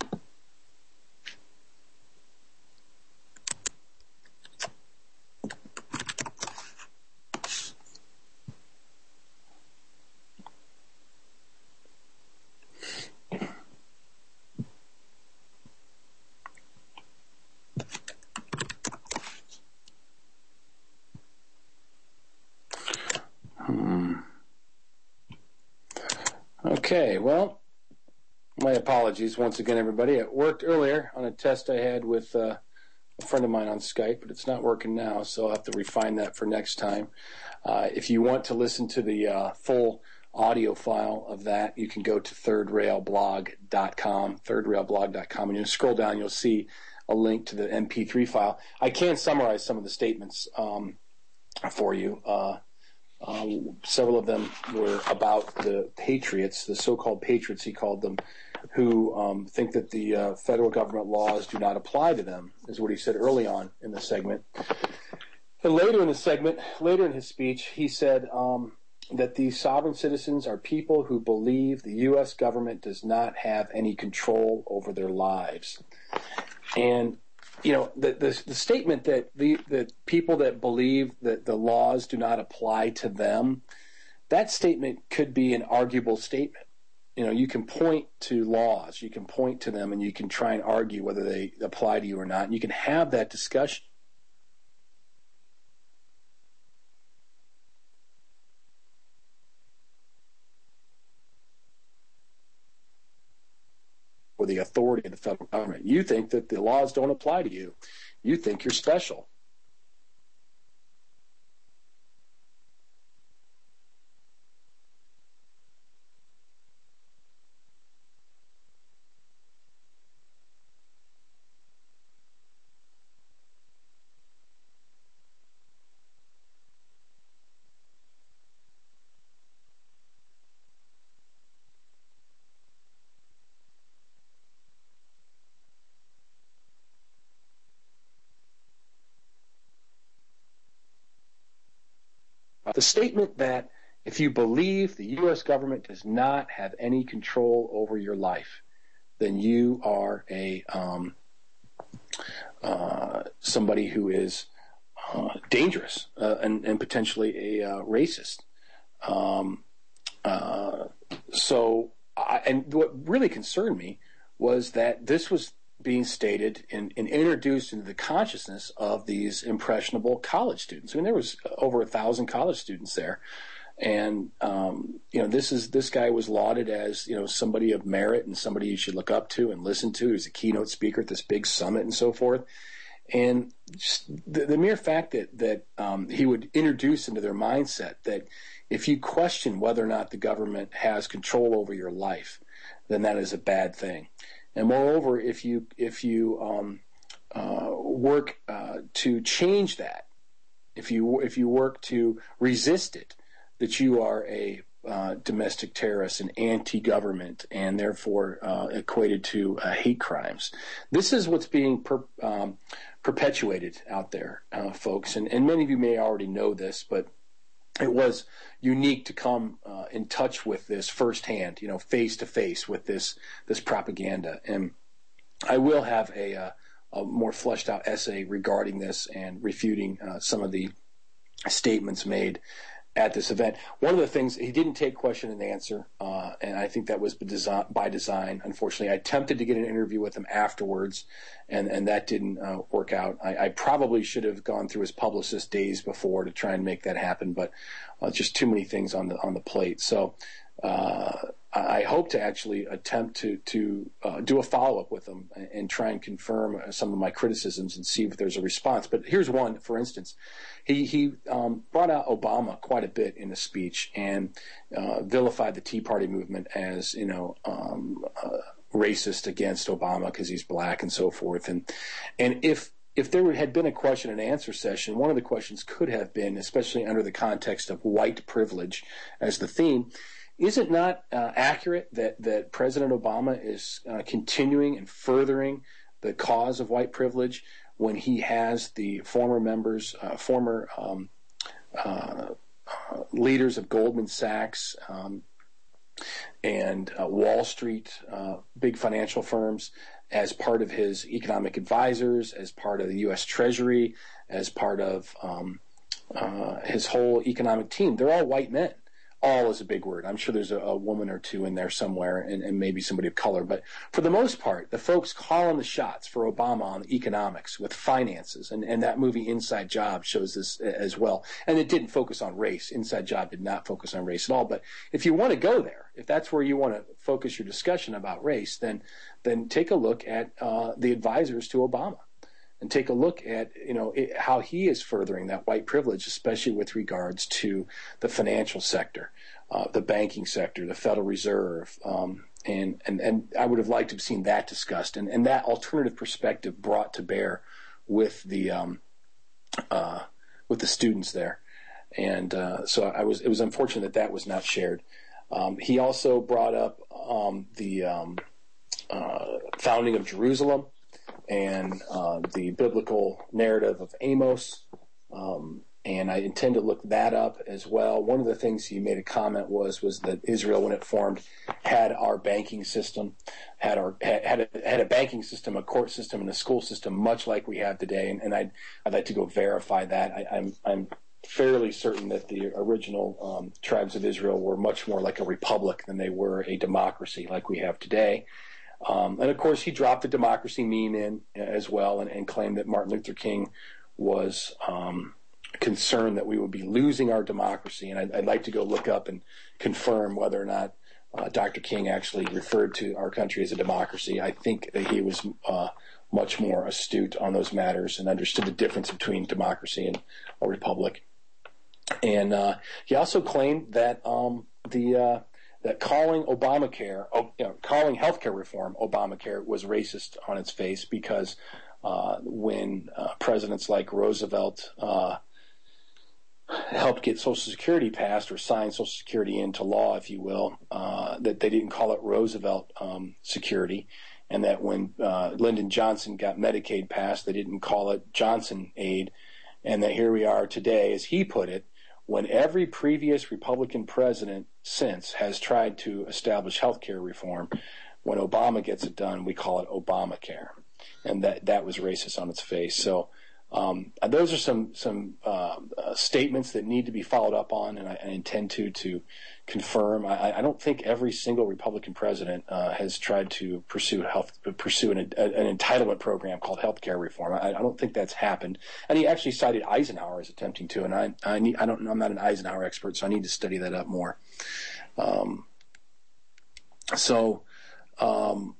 Okay, well, my apologies once again, everybody. It worked earlier on a test I had with uh, a friend of mine on Skype, but it's not working now, so I'll have to refine that for next time. Uh, if you want to listen to the uh, full audio file of that, you can go to third rail blog dot com, third rail blog dot com, and you'll scroll down, you'll see a link to the M P three file. I can summarize some of the statements um, for you. Uh, Um, several of them were about the patriots, the so-called patriots, he called them, who um, think that the uh, federal government laws do not apply to them, is what he said early on in the segment. And later in the segment, later in his speech, he said um, that these sovereign citizens are people who believe the U S government does not have any control over their lives. And you know, the, the the statement that the the people that believe that the laws do not apply to them, that statement could be an arguable statement. You know, you can point to laws, you can point to them, and you can try and argue whether they apply to you or not, and you can have that discussion. Or the authority of the federal government. You think that the laws don't apply to you. You think you're special. The statement that if you believe the U S government does not have any control over your life, then you are a um, uh, somebody who is uh, dangerous uh, and, and potentially a uh, racist. Um, uh, so, I, and what really concerned me was that this was being stated and, and introduced into the consciousness of these impressionable college students. I mean, there was over a thousand college students there, and um, you know, this is this guy was lauded as, you know, somebody of merit and somebody you should look up to and listen to. He was a keynote speaker at this big summit and so forth. And just the, the mere fact that that um, he would introduce into their mindset that if you question whether or not the government has control over your life, then that is a bad thing. And moreover, if you if you um, uh, work uh, to change that, if you if you work to resist it, that you are a uh, domestic terrorist, an anti-government, and therefore uh, equated to uh, hate crimes. This is what's being per, um, perpetuated out there, uh, folks. And, and many of you may already know this, but it was unique to come uh, in touch with this firsthand, you know, face to face with this this propaganda. And I will have a uh, a more fleshed out essay regarding this and refuting uh, some of the statements made at this event. One of the things, he didn't take question and answer, uh, and I think that was by design, unfortunately. I attempted to get an interview with him afterwards, and, and that didn't uh, work out. I, I probably should have gone through his publicist days before to try and make that happen, but uh, just too many things on the on the plate. So uh, I hope to actually attempt to, to uh, do a follow-up with him and, and try and confirm some of my criticisms and see if there's a response. But here's one, for instance. He, he um, brought out Obama quite a bit in the speech and uh, vilified the Tea Party movement as, you know, um, uh, racist against Obama because he's black and so forth. And and if if there had been a question and answer session, one of the questions could have been, especially under the context of white privilege as the theme, is it not uh, accurate that, that President Obama is uh, continuing and furthering the cause of white privilege when he has the former members, uh, former um, uh, uh, leaders of Goldman Sachs um, and uh, Wall Street, uh, big financial firms, as part of his economic advisors, as part of the U S Treasury, as part of um, uh, his whole economic team? They're all white men. All is a big word. I'm sure there's a, a woman or two in there somewhere and, and maybe somebody of color. But for the most part, the folks calling the shots for Obama on economics with finances, and, and that movie Inside Job shows this as well. And it didn't focus on race. Inside Job did not focus on race at all. But if you want to go there, if that's where you want to focus your discussion about race, then then take a look at uh, the advisors to Obama. And take a look at, you know, it, how he is furthering that white privilege, especially with regards to the financial sector, uh, the banking sector, the Federal Reserve, um, and, and and I would have liked to have seen that discussed and, and that alternative perspective brought to bear with the um, uh, with the students there. And uh, so I was it was unfortunate that that was not shared. Um, he also brought up um, the um, uh, founding of Jerusalem and uh, the biblical narrative of Amos, um, and I intend to look that up as well. One of the things he made a comment was was that Israel, when it formed, had our banking system, had our had a, had a banking system, a court system, and a school system, much like we have today. And, and I'd I'd like to go verify that. I, I'm I'm fairly certain that the original um, tribes of Israel were much more like a republic than they were a democracy like we have today. Um, and, of course, he dropped the democracy meme in as well and, and claimed that Martin Luther King was um, concerned that we would be losing our democracy. And I'd, I'd like to go look up and confirm whether or not uh, Doctor King actually referred to our country as a democracy. I think that he was uh, much more astute on those matters and understood the difference between democracy and a republic. And uh, he also claimed that um, the uh, that calling Obamacare, you know, calling healthcare reform Obamacare was racist on its face because uh, when uh, presidents like Roosevelt uh, helped get Social Security passed or signed Social Security into law, if you will, uh, that they didn't call it Roosevelt um, Security, and that when uh, Lyndon Johnson got Medicaid passed, they didn't call it Johnson Aid, and that here we are today, as he put it, when every previous Republican president since has tried to establish health care reform, when Obama gets it done, we call it Obamacare. And that, that was racist on its face. So um, those are some some uh, uh, statements that need to be followed up on, and I, I intend to to confirm. I, I don't think every single Republican president uh, has tried to pursue health pursue an, an entitlement program called health care reform. I, I don't think that's happened. And he actually cited Eisenhower as attempting to. And I I need I don't I'm not an Eisenhower expert, so I need to study that up more. Um, so. Um,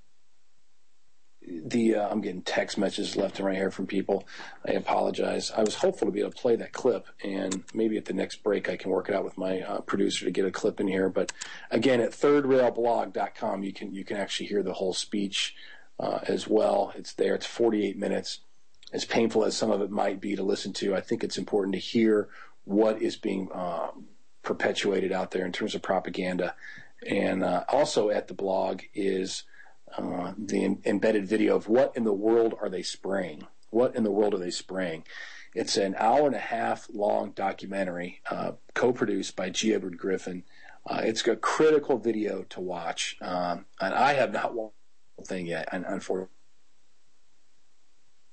The uh, I'm getting text messages left and right here from people. I apologize. I was hopeful to be able to play that clip, and maybe at the next break I can work it out with my uh, producer to get a clip in here. But again, at third rail blog dot com, you can you can actually hear the whole speech uh, as well. It's there. It's forty-eight minutes. As painful as some of it might be to listen to, I think it's important to hear what is being uh, perpetuated out there in terms of propaganda. And uh, also at the blog is Uh, the em- embedded video of what in the world are they spraying? What in the world are they spraying? It's an hour and a half long documentary uh, co-produced by G. Edward Griffin. Uh, it's a critical video to watch, um, and I have not watched the whole thing yet, unfortunately.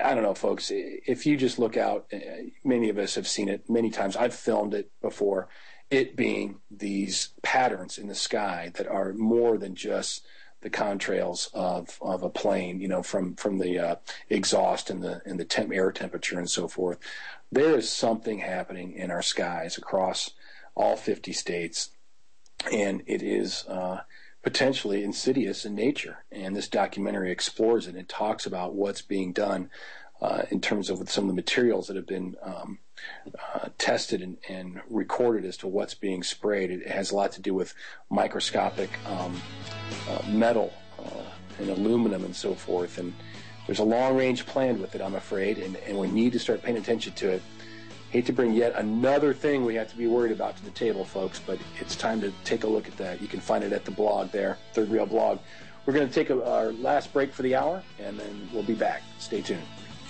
I don't know, folks, if you just look out, many of us have seen it many times. I've filmed it before, it being these patterns in the sky that are more than just the contrails of, of a plane, you know, from, from the uh, exhaust and the, and the temp, air temperature and so forth. There is something happening in our skies across all fifty states, and it is uh, potentially insidious in nature. And this documentary explores it and talks about what's being done uh, in terms of some of the materials that have been um, uh, tested and, and recorded as to what's being sprayed. It has a lot to do with microscopic um, uh, metal uh, and aluminum and so forth. And there's a long-range plan with it, I'm afraid, and, and we need to start paying attention to it. Hate to bring yet another thing we have to be worried about to the table, folks, but it's time to take a look at that. You can find it at the blog there, Third Rail Blog. We're going to take a, our last break for the hour, and then we'll be back. Stay tuned.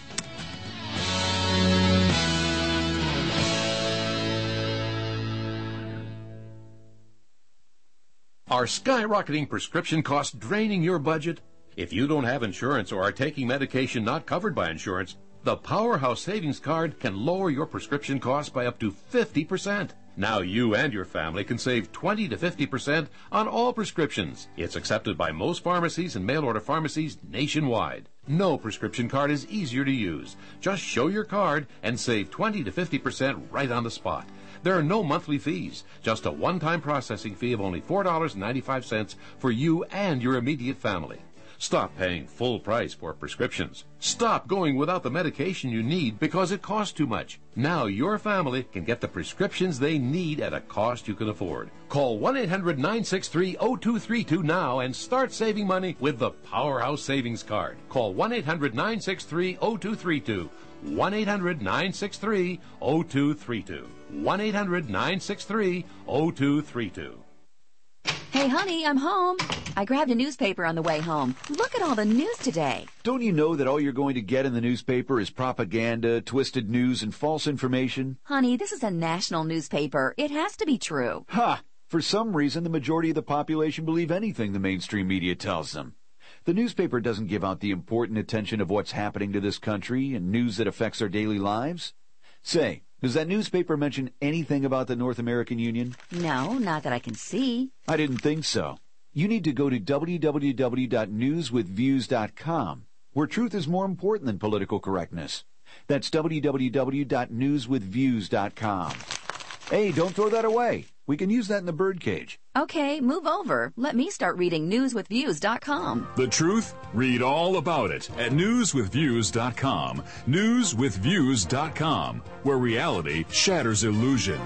Are skyrocketing prescription costs draining your budget? If you don't have insurance or are taking medication not covered by insurance, the Powerhouse Savings Card can lower your prescription costs by up to fifty percent. Now you and your family can save twenty to fifty percent on all prescriptions. It's accepted by most pharmacies and mail-order pharmacies nationwide. No prescription card is easier to use. Just show your card and save twenty to fifty percent right on the spot. There are no monthly fees, just a one-time processing fee of only four dollars and ninety-five cents for you and your immediate family. Stop paying full price for prescriptions. Stop going without the medication you need because it costs too much. Now your family can get the prescriptions they need at a cost you can afford. Call one eight hundred nine six three oh two three two now and start saving money with the Powerhouse Savings Card. Call one eight hundred nine six three oh two three two. one eight hundred nine six three oh two three two. one eight hundred nine six three oh two three two. Hey, honey, I'm home. I grabbed a newspaper on the way home. Look at all the news today. Don't you know that all you're going to get in the newspaper is propaganda, twisted news, and false information? Honey, this is a national newspaper. It has to be true. Ha! For some reason, the majority of the population believe anything the mainstream media tells them. The newspaper doesn't give out the important attention of what's happening to this country and news that affects our daily lives. Say, does that newspaper mention anything about the North American Union? No, not that I can see. I didn't think so. You need to go to w w w dot news with views dot com, where truth is more important than political correctness. That's w w w dot news with views dot com. Hey, don't throw that away. We can use that in the birdcage. Okay, move over. Let me start reading news with views dot com. The truth? Read all about it at news with views dot com. news with views dot com, where reality shatters illusion.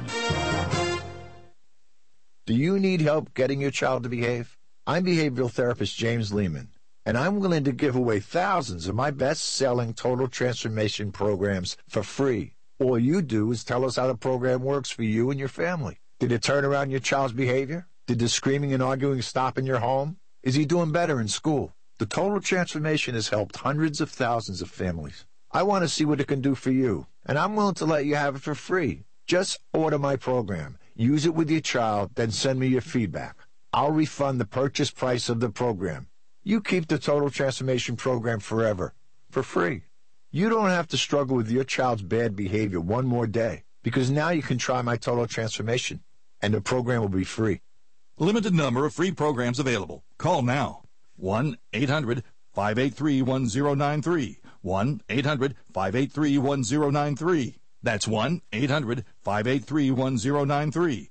Do you need help getting your child to behave? I'm behavioral therapist James Lehman, and I'm willing to give away thousands of my best-selling total transformation programs for free. All you do is tell us how the program works for you and your family. Did it turn around your child's behavior? Did the screaming and arguing stop in your home? Is he doing better in school? The Total Transformation has helped hundreds of thousands of families. I want to see what it can do for you, and I'm willing to let you have it for free. Just order my program, use it with your child, then send me your feedback. I'll refund the purchase price of the program. You keep the Total Transformation program forever, for free. You don't have to struggle with your child's bad behavior one more day, because now you can try my Total Transformation, and the program will be free. Limited number of free programs available. Call now. one eight hundred five eight three one zero nine three. one eight hundred five eight three one zero nine three. That's one eight hundred five eight three one zero nine three.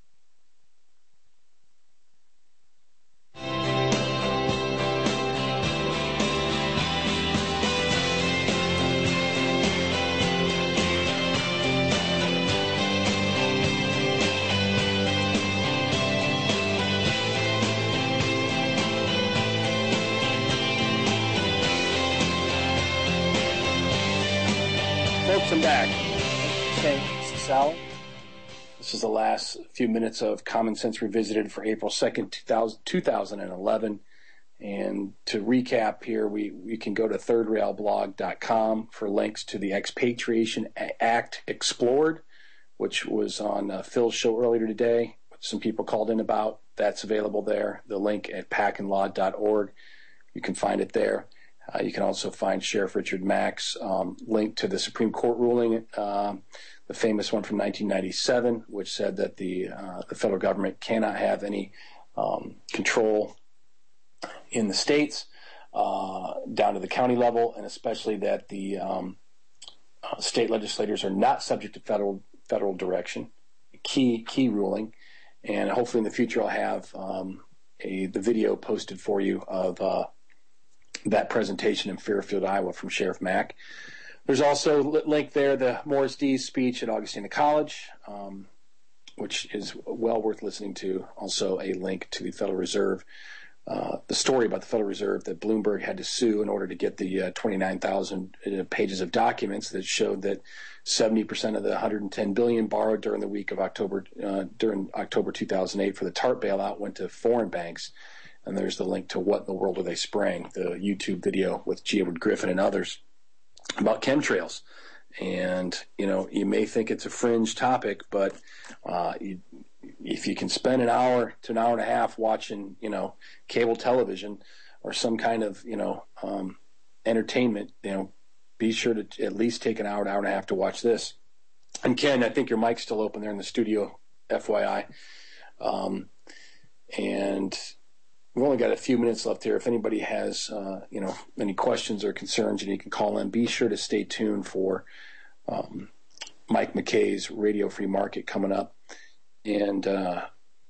Folks, I'm back. Thanks, Sal. This is the last few minutes of Common Sense Revisited for April second, two thousand eleven. And to recap here, we, we can go to third rail blog dot com for links to the Expatriation Act Explored, which was on uh, Phil's show earlier today, which some people called in about. That's available there. The link at pack and law dot org. You can find it there. Uh, you can also find Sheriff Richard Mack's um, link to the Supreme Court ruling, uh, the famous one from nineteen ninety-seven, which said that the uh, the federal government cannot have any um, control in the states uh, down to the county level, and especially that the um, uh, state legislators are not subject to federal federal direction. Key key ruling, and hopefully in the future I'll have um, a the video posted for you of uh, that presentation in Fairfield, Iowa, from Sheriff Mack. There's also a link there, the Morris Dees speech at Augustana College, um, which is well worth listening to. Also a link to the Federal Reserve, uh, the story about the Federal Reserve that Bloomberg had to sue in order to get the uh, twenty-nine thousand pages of documents that showed that seventy percent of the one hundred ten billion dollars borrowed during the week of October, uh, during October two thousand eight for the TARP bailout went to foreign banks. And there's the link to What in the World Are They Spraying, the YouTube video with G. Edward Griffin and others about chemtrails. And, you know, you may think it's a fringe topic, but uh, you, if you can spend an hour to an hour and a half watching, you know, cable television or some kind of, you know, um, entertainment, you know, be sure to at least take an hour, an hour and a half to watch this. And Ken, I think your mic's still open there in the studio, F Y I. Um, and we've only got a few minutes left here. If anybody has, uh, you know, any questions or concerns, and you can call in, be sure to stay tuned for um, Mike McKay's Radio Free Market coming up. And uh,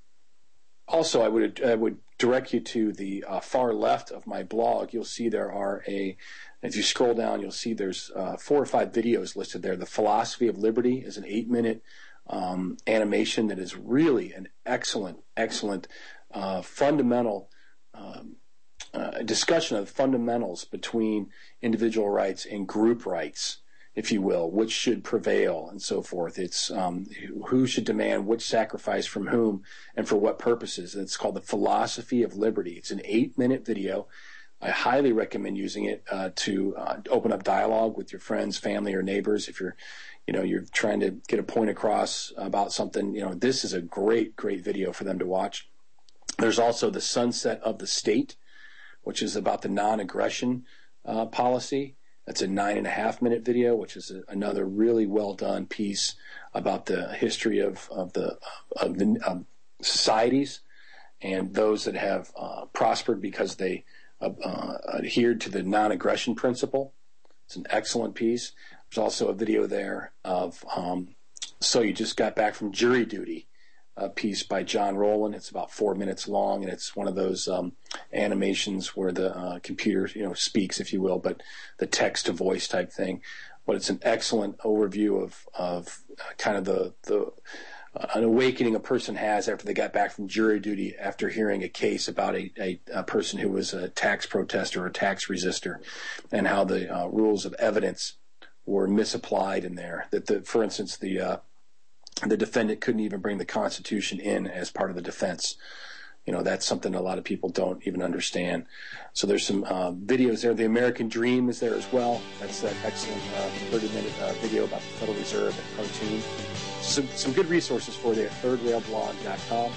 also, I would I would direct you to the uh, far left of my blog. You'll see there are a, if you scroll down, you'll see there's uh, four or five videos listed there. The Philosophy of Liberty is an eight-minute um, animation that is really an excellent, excellent, uh, fundamental um, uh, discussion of fundamentals between individual rights and group rights, if you will, which should prevail and so forth. It's um, who should demand which sacrifice from whom and for what purposes. And it's called The Philosophy of Liberty. It's an eight-minute video. I highly recommend using it uh, to uh, open up dialogue with your friends, family, or neighbors. If you're, you know, you're trying to get a point across about something, you know, this is a great, great video for them to watch. There's also The Sunset of the State, which is about the non-aggression uh, policy. That's a nine and a half minute video, which is a, another really well done piece about the history of, of the of the um, societies and those that have uh, prospered because they uh, uh, adhered to the non-aggression principle. It's an excellent piece. There's also a video there of um, So You Just Got Back from Jury Duty, a piece by John Rowland. It's about four minutes long, and it's one of those um, animations where the uh, computer, you know, speaks, if you will, but the text to voice type thing. But it's an excellent overview of of kind of the the uh, an awakening a person has after they got back from jury duty after hearing a case about a, a, a person who was a tax protester or a tax resistor, and how the uh, rules of evidence were misapplied in there. That the, for instance, the uh, the defendant couldn't even bring the Constitution in as part of the defense. You know, that's something a lot of people don't even understand. So there's some uh, videos there. The American Dream is there as well. That's that excellent uh, thirty-minute uh, video about the Federal Reserve and cartoon. Some, some good resources for you at third rail blog dot com.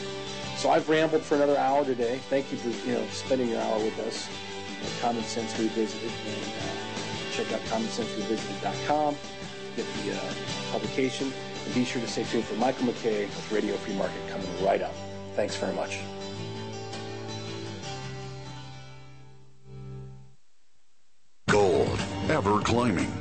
So I've rambled for another hour today. Thank you for, you know, spending an hour with us. You know, Common Sense Revisited. And uh, check out common sense revisited dot com. Get the uh, publication. And be sure to stay tuned for Michael McKay with Radio Free Market coming right up. Thanks very much. Gold, ever climbing.